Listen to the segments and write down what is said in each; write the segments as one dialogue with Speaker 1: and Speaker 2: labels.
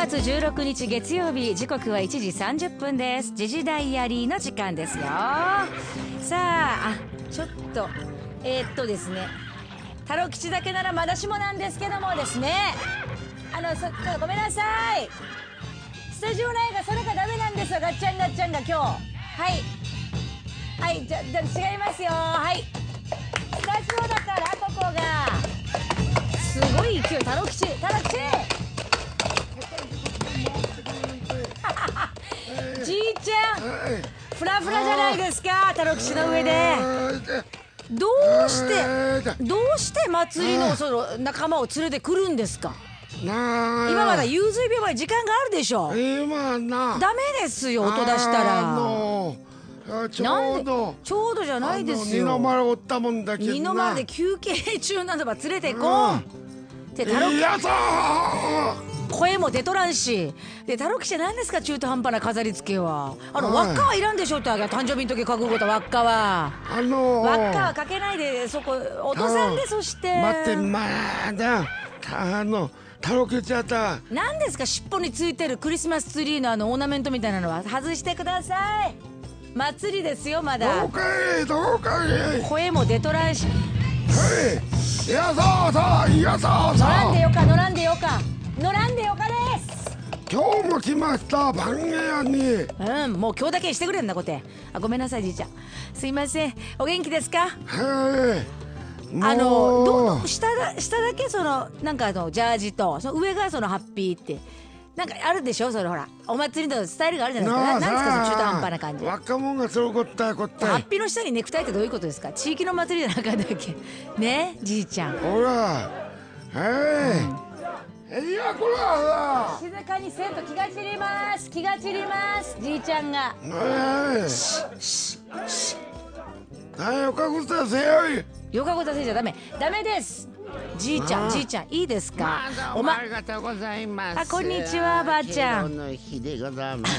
Speaker 1: 月16日月曜日、時刻は1時30分です。時事ダイアリーの時間ですよ。さあ、ちょっとですね、太郎吉だけならまだしもなんですけどもですね、ごめんなさい、スタジオ内がそれがダメなんですよ。ガッチャンガッチャンが今日、はい、じゃ違いますよ。はい、スタジオだからここがすごい勢い。太郎吉じいちゃん、フラフラじゃないですか、太郎吉の上で。どうして祭りのその仲間を連れてくるんですか。今まだ融水病まで時間があるでしょ。
Speaker 2: 今な
Speaker 1: ダメですよ、音出したら。
Speaker 2: ちょ
Speaker 1: うどじゃないですよ。
Speaker 2: 二の丸おったもんだけどな。
Speaker 1: 二の丸で休憩中などば連れてこんって太郎吉。
Speaker 2: やだ
Speaker 1: 声も出とらんし。で、太郎吉何ですか中途半端な飾り付けは。輪っかはいらんでしょって。誕生日の時書くこと輪っかは。輪っかはかけないで、そこ落とさんで。そして
Speaker 2: 待って、まだ太郎吉やった。
Speaker 1: 何ですか尻尾についてるクリスマスツリーのオーナメントみたいなのは外してください。祭りですよ、まだ。
Speaker 2: どうかい
Speaker 1: 声も出とらんし。
Speaker 2: いやそう
Speaker 1: 乗らんでよかです。
Speaker 2: 今日も来ました、番屋に。
Speaker 1: もう今日だけしてくれんなこて。ごめんなさいじいちゃん、すいません。お元気ですか。下だけなんかジャージと、その上がそのハッピーってなんかあるでしょ。それほらお祭りのスタイルがあるじゃないですか。なんですかその中途半端な感じ。
Speaker 2: 若者がそうこった
Speaker 1: ハッピーの下にネクタイってどういうことですか。地域の祭りじゃなかったっけね、じいちゃん。
Speaker 2: ほらいや、これは
Speaker 1: 静かにせんと気が散りますじいちゃんが。
Speaker 2: よかことせよい。
Speaker 1: よかことせいじゃダメです。じいちゃんいいですか。
Speaker 3: ありがとうございます。
Speaker 1: こんにちは、ばあちゃん。
Speaker 3: 敬老の日でございます。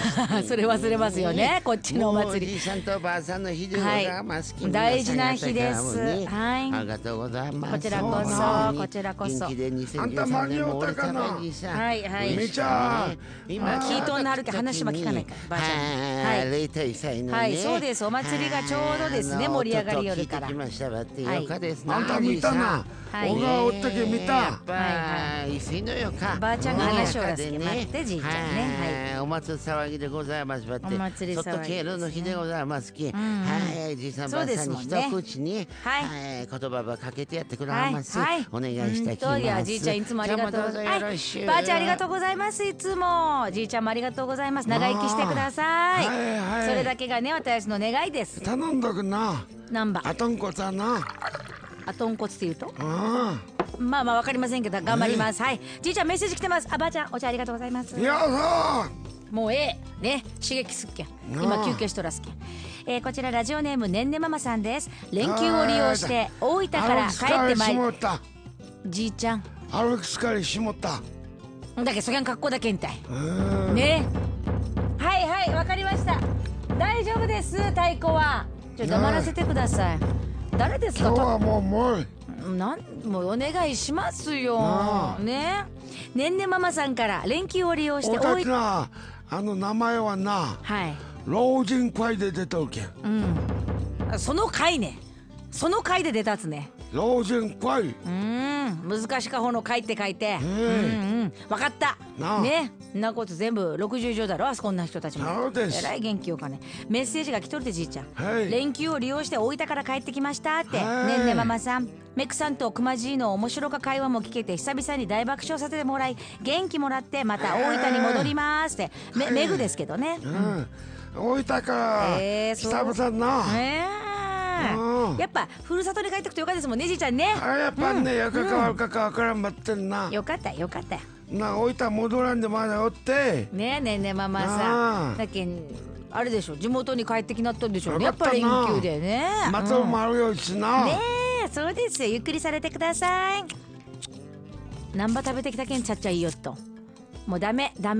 Speaker 1: それ忘れますよね、こっちのお祭り。
Speaker 3: おじいさんとおばあさんの日でございます。
Speaker 1: 大事な日です。
Speaker 3: ありがとうございます。
Speaker 1: こちらこそ。
Speaker 3: 元気で
Speaker 2: あんた間に合ったかな。みちゃん、
Speaker 1: 今聞いとんなるけ話も聞かないから、ばあちゃん。
Speaker 3: 0歳のね。
Speaker 1: はい、そうです。お祭りがちょうどですね、盛り上がりよるから。
Speaker 3: 聞いてきましたばってよかですな。
Speaker 2: あんた見たな。小川おったけ見た。
Speaker 3: やっぱいいのよか。
Speaker 1: ばあちゃんが話を出すけ待ってじいちゃんね。
Speaker 3: お祭り騒ぎでございますばって。
Speaker 1: お祭り騒ぎ。
Speaker 3: ちょっと敬老の日でございますき。じいさんばあさんに一口に言葉ばかけてやってくれます。お願いしたきます。
Speaker 1: いやじいちゃんいつもありがとうございます。ばあちゃんありがとうございます。いつもじいちゃんもありがとうございます。長生きしてください。それだけがね私の願いです。
Speaker 2: 頼んどくな。
Speaker 1: なんば。
Speaker 2: あとんこつはな。
Speaker 1: あとんこつって言うと。まあわかりませんけど頑張ります。はい、じいちゃんメッセージ来てます。ばあちゃんお茶ありがとうございます。
Speaker 2: いやさ
Speaker 1: もうね刺激すっけん。今休憩しとらすけん。こちらラジオネームねんねママさんです。連休を利用して大分から帰ってまいり。じいちゃん
Speaker 2: 歩き疲れしもった。
Speaker 1: だけそげん格好だけんたいね。はいわかりました。大丈夫です太鼓は。黙らせてください。誰ですか。
Speaker 2: 今日はもう
Speaker 1: お願いしますよ。ねんねママさんから連休を利用して大分。
Speaker 2: 名前はな、老人会で出とるけん。
Speaker 1: その会で出たつね。
Speaker 2: 老人会。
Speaker 1: 難しかほの会って書いて。わかったね。んなこと全部60以上だろ、あそこんな人たちも。えらい元気よかね。メッセージが来とるでじいちゃん。連休を利用して大分から帰ってきましたって。ねんねママさん、メクさんとくまじいの面白か会話も聞けて久々に大爆笑させてもらい元気もらってまた大分に戻りますって。めぐですけどね。
Speaker 2: 大分か久々な。
Speaker 1: やっぱふるさとに帰ってくとよかですもんねじいちゃんね。
Speaker 2: やっぱねよかか悪か分からんばってんな。
Speaker 1: よかった
Speaker 2: な。大分戻らんでまだおって
Speaker 1: ねママさんだけんあれでしょ、地元に帰ってきなっとんでしょうね。やっぱ連休でね。
Speaker 2: 松尾もあるよしな。
Speaker 1: そうですよ。ゆっくりされてください。何ば食べてきたけんちゃっちゃいいよと。もうダメです。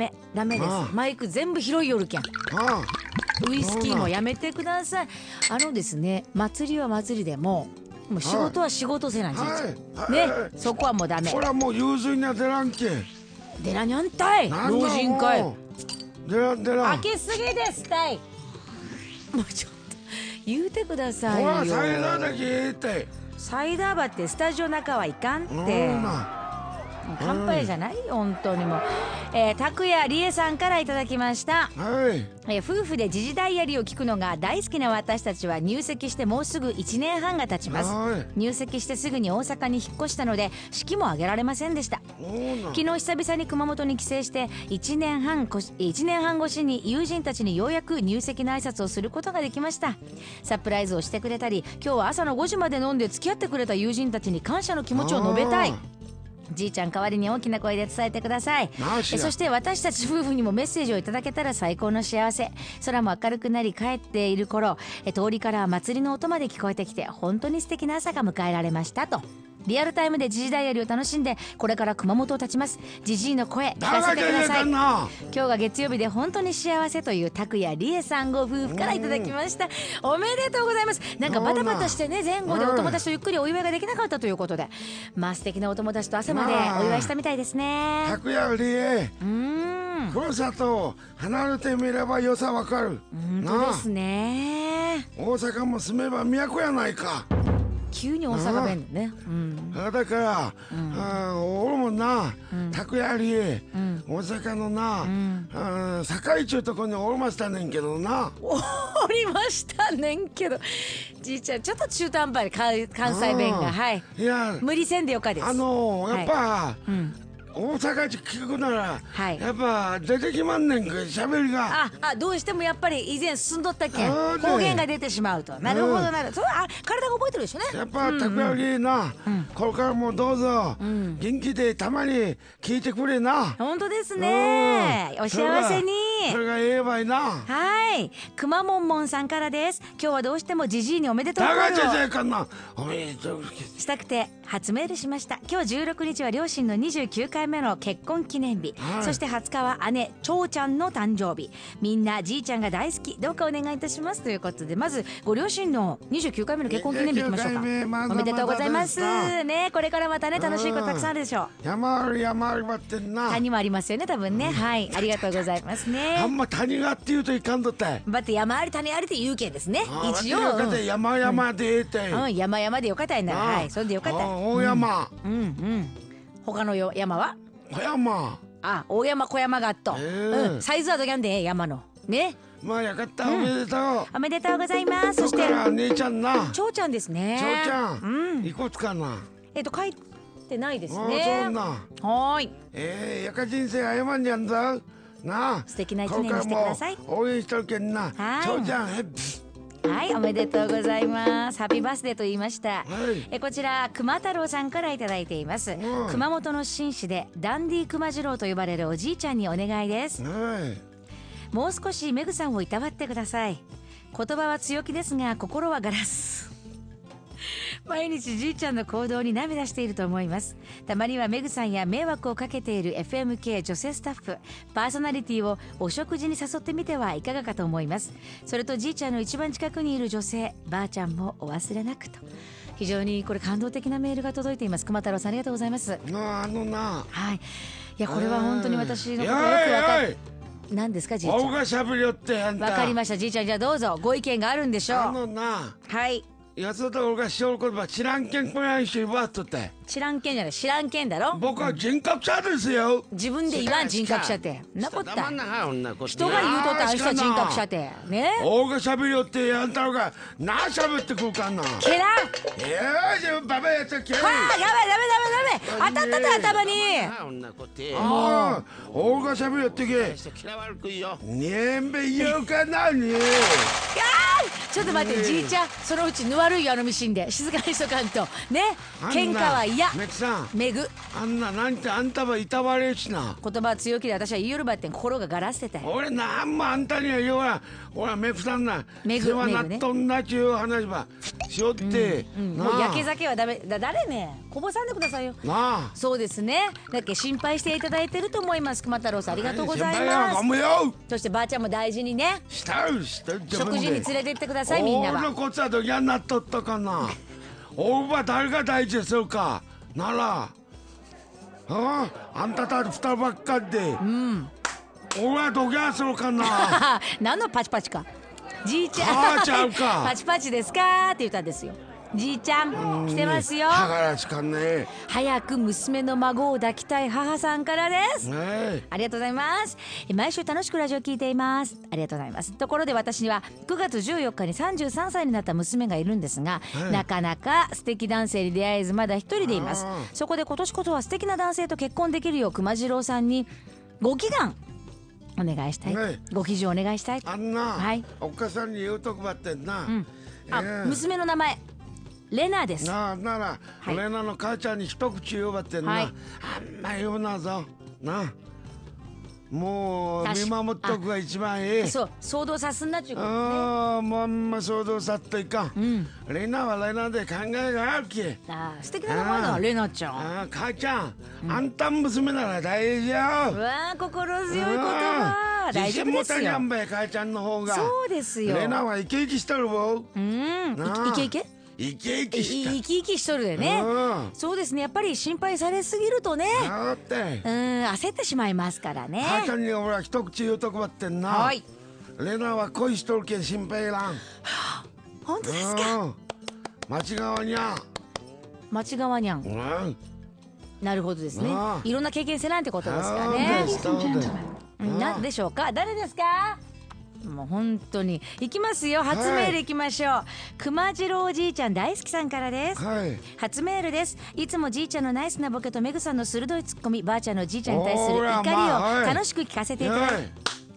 Speaker 1: マイク全部拾いよるけん。ウイスキーもやめてください。ですね、祭りは祭りでもう仕事は仕事せなじいちゃんね。そこはもうダメ。
Speaker 2: これはもう融通には出らんけん。
Speaker 1: でらにゃんたい老人会
Speaker 2: でら
Speaker 1: 開けすぎですたい。もうちょっと言うてくださいよ。
Speaker 2: ほらサイダーだけ言って。
Speaker 1: サイダーバってスタジオ中はいかんって。乾杯じゃないよ本当にもう。拓也理恵さんからいただきました。夫婦で時事ダイアリーを聞くのが大好きな私たちは入籍してもうすぐ1年半が経ちます。入籍してすぐに大阪に引っ越したので式も挙げられませんでした。昨日久々に熊本に帰省して1年半越しに友人たちにようやく入籍の挨拶をすることができました。サプライズをしてくれたり、今日は朝の5時まで飲んで付き合ってくれた友人たちに感謝の気持ちを述べたい。じいちゃん代わりに大きな声で伝えてください。そして私たち夫婦にもメッセージをいただけたら最高の幸せ。空も明るくなり帰っている頃、通りから祭りの音まで聞こえてきて本当に素敵な朝が迎えられましたと。リアルタイムで時事ダイアリーを楽しんでこれから熊本を立ちます。じじいの声聞かせてください。今日が月曜日で本当に幸せという拓也理恵さんご夫婦からいただきました。おめでとうございます。なんかバタバタしてね、前後でお友達とゆっくりお祝いができなかったということで、まあ素敵なお友達と朝までお祝いしたみたいですね。
Speaker 2: 拓也理恵、ふるさと離れてみれば良さわかる。
Speaker 1: 本当ですね。
Speaker 2: 大阪も住めば都やないか。
Speaker 1: 急に大阪弁だね。
Speaker 2: だから、俺もな、拓也理恵、大阪のな、堺中とこにおりましたねんけどな。
Speaker 1: おりましたねんけど、じいちゃんちょっと中途半端で関西弁が、はい。いや無理せんでよかです。
Speaker 2: やっぱ。大阪人聞くなら、やっぱ出てきまんねんか喋りが。
Speaker 1: どうしてもやっぱり以前住んどったけん方言が出てしまうと。なるほどなるほど。それは体が覚えてるでしょね。
Speaker 2: やっぱ拓也理恵な、これからもどうぞ元気でたまに聞いてくれな。
Speaker 1: 本当ですね。お幸せに。
Speaker 2: それが言えばいいな。
Speaker 1: はい。くまもんもんさんからです。今日はどうしてもじじいにおめでとう
Speaker 2: 声を
Speaker 1: したくて初メールしました。今日16日は両親の29回目の結婚記念日、そして20日は姉長ちゃんの誕生日。みんなじいちゃんが大好き、どうかお願いいたしますということで、まずご両親の29回目の結婚記念日いきましょうか。おめでとうございますね。これからまたね楽しいことたくさんあるでしょう。
Speaker 2: 山ある山あるばってんな。
Speaker 1: 谷もありますよね多分ね。はい、ありがとうございますね。
Speaker 2: あんま谷がって言うといかんとったい。
Speaker 1: ばって山あり谷ありって言うけんですね。一応
Speaker 2: 山山でええて。
Speaker 1: 山山でよかったんなら、はい、それでよかった。
Speaker 2: 大山。
Speaker 1: 他の山は
Speaker 2: 小山。
Speaker 1: 大山小山があっと。サイズはどぎゃんで山のね。
Speaker 2: まあやかった。おめでとう。
Speaker 1: おめでとうございます。そして
Speaker 2: 姉ちゃんな。
Speaker 1: 長ちゃんですね。
Speaker 2: 長ちゃん。いこつかな。
Speaker 1: 帰ってないですね。
Speaker 2: そうな。
Speaker 1: はい。
Speaker 2: やか人生謝んじゃんぞ。なあ。
Speaker 1: 素敵な一年にしてください。
Speaker 2: 応援しとるけんな。長ちゃん。
Speaker 1: はい、おめでとうございます。ハッピーバースデーと言いました。こちら熊太郎さんからいただいています。熊本の紳士でダンディ熊次郎と呼ばれるおじいちゃんにお願いです。もう少しメグさんをいたわってください。言葉は強気ですが心はガラス。毎日じいちゃんの行動に涙していると思います。たまにはメグさんや迷惑をかけている FMK 女性スタッフ、パーソナリティをお食事に誘ってみてはいかがかと思います。それとじいちゃんの一番近くにいる女性、ばあちゃんもお忘れなくと。非常にこれ感動的なメールが届いています。熊太郎さんありがとうございます。
Speaker 2: はい。
Speaker 1: いやこれは本当に私のことよくわかる。何ですかじいちゃん。
Speaker 2: 青がしゃべりよってあんた。
Speaker 1: わかりましたじいちゃん、じゃあどうぞご意見があるんでしょう。はい。
Speaker 2: やつだ俺がしおる言葉知らんけんこやんしばっとって。
Speaker 1: 知らんけんじゃない、知らんけんだろ。
Speaker 2: 僕は人格者ですよ。
Speaker 1: 自分で言わん人格者ってなこった。人が言うとったあの人は人格者ってね。
Speaker 2: 大がしゃべりよってあんたらがなしゃべってくるかんな。
Speaker 1: けら
Speaker 2: 自分ババやつけ。
Speaker 1: ダメ当たったって頭に。
Speaker 2: 大がしゃべりよってけ。にえんべ言うかなに。
Speaker 1: ちょっと待ってじいちゃん、そのうちぬ悪いあのミシンで静かにしとかんとね。喧嘩は嫌。めぐ
Speaker 2: あんななんてあんたはいたわれしな。
Speaker 1: 言葉は強気で私は言いよるばってん心がガラスてた。
Speaker 2: 俺なんもあんたには言わん。俺はめぐさんな世話なっとんなちゅう話ばしよって。
Speaker 1: もう焼け酒はダメだ。誰ねこぼさんでくださいよ。そうですね。だっけ心配していただいてると思います。熊太郎さんありがとうございます。そしてばあちゃんも大事にね食事に連れてってください。みんなは
Speaker 2: 俺のこつはどぎゃんなっとったかな。俺は誰が大事するかならあんたたち二人ばっかりで、俺はどぎゃするかな。
Speaker 1: 何のパチパチか。じいちゃん
Speaker 2: 母ちゃんか
Speaker 1: パチパチですかって言ったんですよ。じいちゃん来てますよ。
Speaker 2: はがらしかね。
Speaker 1: 早く娘の孫を抱きたい母さんからです。ありがとうございます。毎週楽しくラジオ聞いています。ありがとうございます。ところで私には9月14日に33歳になった娘がいるんですが、なかなか素敵男性に出会えずまだ一人でいます。そこで今年こそは素敵な男性と結婚できるよう熊次郎さんにご祈願お願いしたい、ご記事をお願いしたい。
Speaker 2: あんな、おっかさんに言うとこばってんな、
Speaker 1: 娘の名前レナです。
Speaker 2: なら、レナの母ちゃんに一口言うばってんな、あんま言うなぞな。もう見守っとくが一番いい。
Speaker 1: そう騒動さすんなっちゅうことね。
Speaker 2: もうあんま騒動さっといかん、レナはレナで考えがあるき。
Speaker 1: 素敵な名前だレナちゃん。
Speaker 2: 母ちゃん、あんた娘なら大丈夫。
Speaker 1: うわ心強い言葉。大丈夫ですよ。自信持たにゃんばい母ちゃんの方が。そうですよ。レナはイケイケしてるぼ。イケイケ
Speaker 2: 生き生きした。
Speaker 1: 生き生きしとるでね、そうですね。やっぱり心配されすぎるとね、焦ってしまいますからね。
Speaker 2: 母ちゃんに俺は一口言うとこばってんな、レナは恋しとるけん心配いらん。
Speaker 1: 本当ですか。
Speaker 2: 町側にゃ
Speaker 1: 町側にゃん、なるほどですね。いろんな経験せなんてことですかね。何でしょうか。誰ですか。もう本当に行きますよ。初メール行きましょう。熊次郎おじいちゃん大好きさんからです。初メールです。いつもじいちゃんのナイスなボケとメグさんの鋭いツッコミ、ばあちゃんのじいちゃんに対する怒りを楽しく聞かせていただき、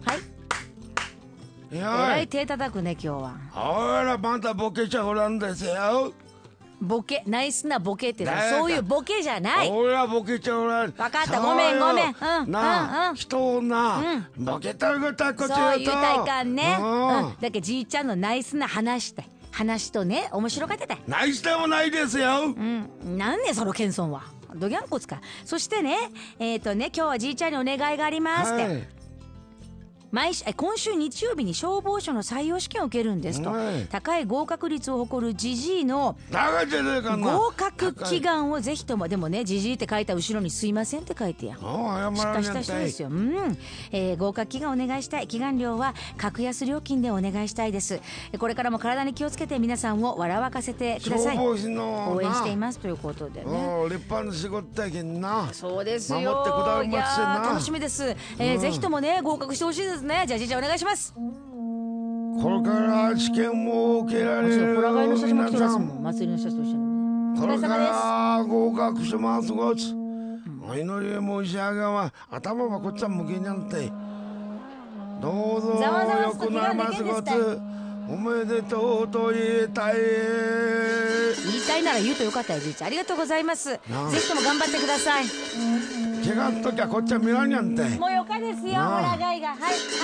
Speaker 1: えらい手叩くね今日は。
Speaker 2: ほらまたボケちゃおらんですよ。
Speaker 1: ボケ、ナイスなボケってのはそういうボケじゃない。
Speaker 2: 俺はボケちゃおらん。
Speaker 1: 分かった、ごめん
Speaker 2: なあ、人をな、ボケたることはこっちだと。
Speaker 1: そう言うたいかんね。だけどじいちゃんのナイスな話とね、面白がってた。
Speaker 2: ナイスでもないですよ。
Speaker 1: なんねその謙遜は。どぎゃんこつか。そしてね、今日はじいちゃんにお願いがありますって。今週日曜日に消防署の採用試験を受けるんですと、高い合格率を誇るジジイの合格祈願をぜひとも。でもね、ジジイって書いた後ろにすいませんって書いてや。しっかりした人ですよ。合格祈願お願いしたい。祈願料は格安料金でお願いしたいです。これからも体に気をつけて皆さんを笑わかせてください。応援していますということでね。
Speaker 2: 立派な仕事だけんな。
Speaker 1: そうですよ。
Speaker 2: 守ってくださいませな。
Speaker 1: 楽しみです。ぜひともね合格してほしいです。じゃあじいちゃんお願いします。
Speaker 2: これから試験も受けられる
Speaker 1: ホラガイの人たちも来てますもん。祭りの人たちと一緒に。
Speaker 2: これから合格しますごつ。お祈り申し上げは頭はこっちは向けにゃんて。どうぞよくなりますごつ。おめでとうと言いたい。
Speaker 1: 言いたいなら言うとよかったよじいちゃん。ありがとうございます。ぜひとも頑張ってください。
Speaker 2: 怪我の時はこっちは見らんにゃんて。
Speaker 1: もうよかですよ、ホラガイが。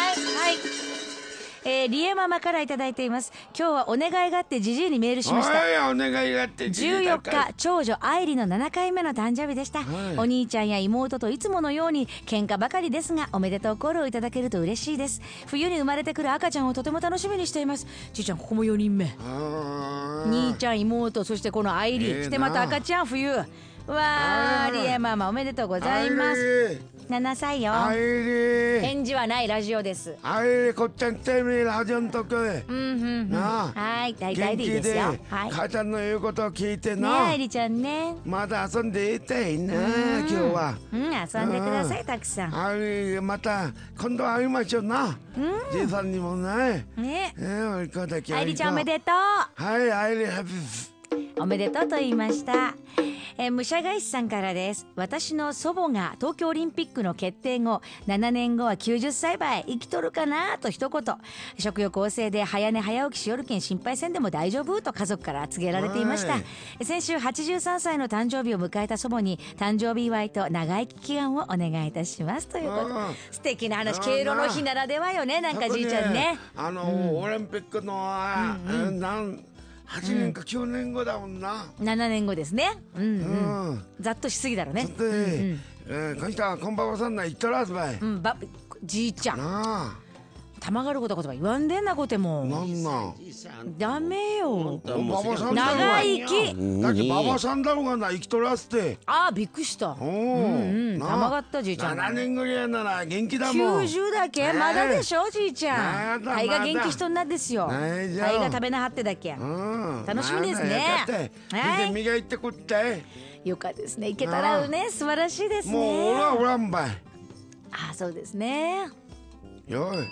Speaker 1: リエママからいただいています。今日はお願いがあってジジイにメールしました。
Speaker 2: お願いがあって
Speaker 1: 14日長女愛理の7回目の誕生日でした。お兄ちゃんや妹といつものように喧嘩ばかりですが、おめでとうコールをいただけると嬉しいです。冬に生まれてくる赤ちゃんをとても楽しみにしています。じいちゃんここも4人目。兄ちゃん妹そしてこの愛理、してまた赤ちゃん冬。わー、リエママおめでとうございます。7歳よ。返事はないラジオです。
Speaker 2: こっちゃんテレビラジオのとこへ。
Speaker 1: はい、大体でいいですよ。
Speaker 2: 母ちゃんの言うことを聞いてな。
Speaker 1: 愛理ちゃんね。
Speaker 2: まだ遊んでいたいな今日は。
Speaker 1: 遊んでくださいたくさん。
Speaker 2: また今度会いましょうな。じいさんにもね。
Speaker 1: 愛理ちゃんおめでとう。
Speaker 2: 愛理
Speaker 1: おめでとうと言いました。武者返しさんからです。私の祖母が東京オリンピックの決定後7年後は90歳ばい生きとるかなと一言。食欲旺盛で早寝早起きしよるけん心配せんでも大丈夫と家族から告げられていました。先週83歳の誕生日を迎えた祖母に誕生日祝いと長生き祈願をお願いいたしますということ。素敵な話。敬老の日ならではよね。なんかじいちゃんね、
Speaker 2: オリンピックの8年か9年後だもんな。
Speaker 1: 7年後ですね。ざっとしすぎだろうね。
Speaker 2: こん人はこんばんはさんな言っとらずばい。
Speaker 1: じいちゃんたまがることか言わんでんなことも
Speaker 2: なんなん
Speaker 1: ダメよ。
Speaker 2: ババさんだろ
Speaker 1: 長生き
Speaker 2: だけババさんだろうがな生きとらせて。
Speaker 1: ああびっくりした。たまがったじいちゃん。
Speaker 2: 7年ぐらいなら元気だもん。
Speaker 1: 90だけまだでしょじいちゃん。肺が元気しとんなんですよ。肺が食べなはってだけ。楽しみですね。
Speaker 2: はい。磨いてこって。
Speaker 1: よかですね。いけたらね素晴らしいですね。
Speaker 2: もう俺はおらんばい。
Speaker 1: ああそうですね。
Speaker 2: よい。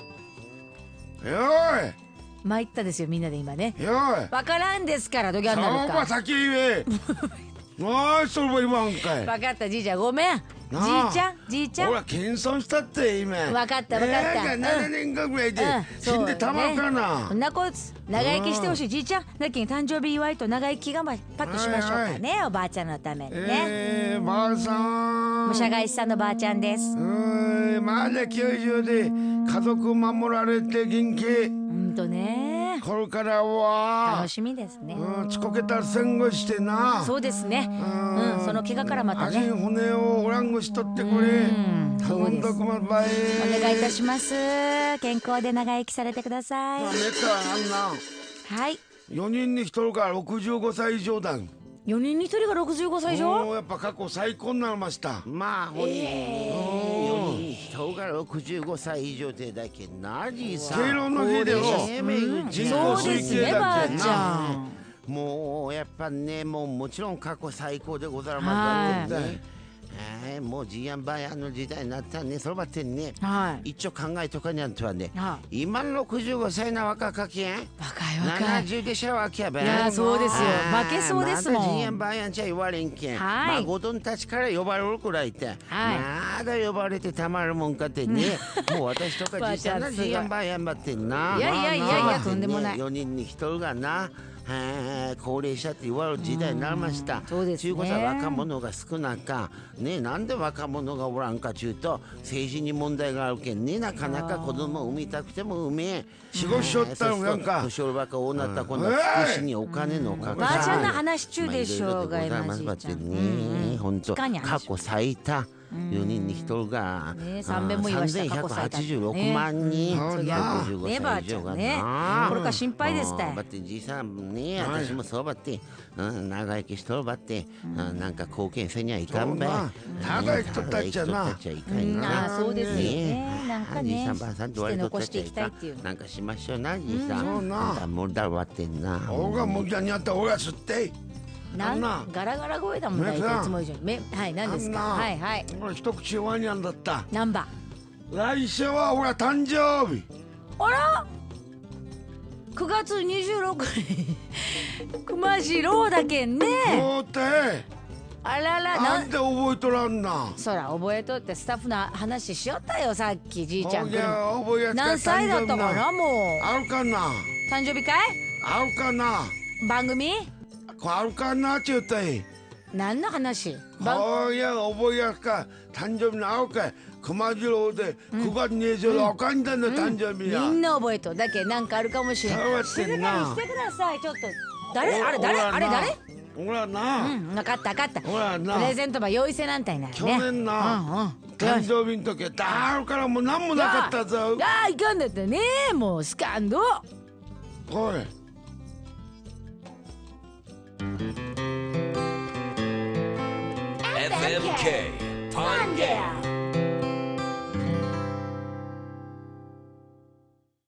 Speaker 1: 参ったですよみんなで今ね。
Speaker 2: よい。
Speaker 1: わからんですからどぎゃんなるか。
Speaker 2: そうば先言え。なあそれも言わんかい。
Speaker 1: わかったじいちゃんごめん。じいちゃん。
Speaker 2: ほら謙遜したって今。
Speaker 1: わかった。
Speaker 2: 7年間ぐらいで死んでたまるかな。
Speaker 1: そんなこつ長生きしてほしいじいちゃん。だけ誕生日祝いと長生きがパッとしましょうかねおばあちゃんのためにね。
Speaker 2: ばあさん。
Speaker 1: 武者返しさんのばあちゃんです。
Speaker 2: まだ90で家族守られて元気。
Speaker 1: ね。
Speaker 2: これからは
Speaker 1: 楽しみですね。
Speaker 2: ちこけたら戦後してな。
Speaker 1: そうですね。その怪我からまたね。
Speaker 2: 足骨をおらんぐしとってこれ。
Speaker 1: そうです。お願いいたします。健康で長生きされてください。
Speaker 2: めったあんな。
Speaker 1: はい。
Speaker 2: 4人に1人が65歳以上だ。
Speaker 1: 4人に1人が65歳以上？
Speaker 2: やっぱ過去最高になりました。
Speaker 3: まあほんに4人に1人が65歳以上でだけなじさん。
Speaker 2: 敬老の日でも人口推計だけな。
Speaker 3: もうやっぱねもちろん過去最高でございますわけね。もうジーヤンバーヤンの時代になったね。そればってね、一応考えとかにゃんとはね、今の65歳な若かけん70でしょわけやべ。
Speaker 1: いやそうですよ。負けそうですもん。
Speaker 3: まだジーヤンバーヤンじゃ言われんけん、孫どんたちから呼ばれるくらいってまだ呼ばれてたまるもんかってね。もう私とか実際なジーヤンバーヤンばってんな。
Speaker 1: いやとんでもない。
Speaker 3: 4人に1人がな高齢者って言われる時代になりました。
Speaker 1: そうですね。
Speaker 3: 中古さ若者が少なかね。なんで若者がおらんかちゅうと政治に問題があるけんね。なかなか子供を産みたくても産め
Speaker 2: 仕事しよったのなんか
Speaker 3: 年寄りばっか多なったこんな福祉にお金のかかる
Speaker 1: ばあちゃんの話中でしょうが今じいちゃん。
Speaker 3: 本当過去最多4人に1人が3186万人。
Speaker 1: ねばあちゃんね。これから心配ですたい。
Speaker 3: ばってじいさんね私もそうばって長生きしとるばってなんか貢献せにはいかんべ。
Speaker 2: 長生きとったっちゃな。
Speaker 1: そうですね。なんかね
Speaker 3: じいさんばあさんと割りとったっちゃいかなんかしましょうなじいさん。もうだわってんな。
Speaker 2: 俺がもぎゃにあった俺が吸って
Speaker 1: ガラガラ声だもんね。いつも以上にはい何ですか。はいはい
Speaker 2: 俺一口ワニャンだった。
Speaker 1: ナンバ
Speaker 2: 来週は俺は誕生日。
Speaker 1: あら9月26日熊次郎だけんね。
Speaker 2: そうて
Speaker 1: あらら
Speaker 2: なんで覚えとらんな。
Speaker 1: そら覚えとってスタッフの話しよったよさっきじいちゃん。
Speaker 2: 何
Speaker 1: 歳だったかなもう。
Speaker 2: あるかな
Speaker 1: 誕生日会
Speaker 2: あるかな
Speaker 1: 番組
Speaker 2: あるかなちゅうたい。
Speaker 1: 何の話
Speaker 2: いや覚えやすか誕生日のあるかい熊次郎で9月26日だね誕生日や。
Speaker 1: みんな覚えとだけなんかあるかもしれない。静かにしてくださいちょっと。誰あれ誰
Speaker 2: ほらな。
Speaker 1: 分かった
Speaker 2: ほらな。
Speaker 1: プレゼントば用意せなんたいな。
Speaker 2: 去年な誕生日の時だるからもう何もなかったぞ。
Speaker 1: いかんだってねもうスカンド。
Speaker 2: おい
Speaker 4: FMK Pangea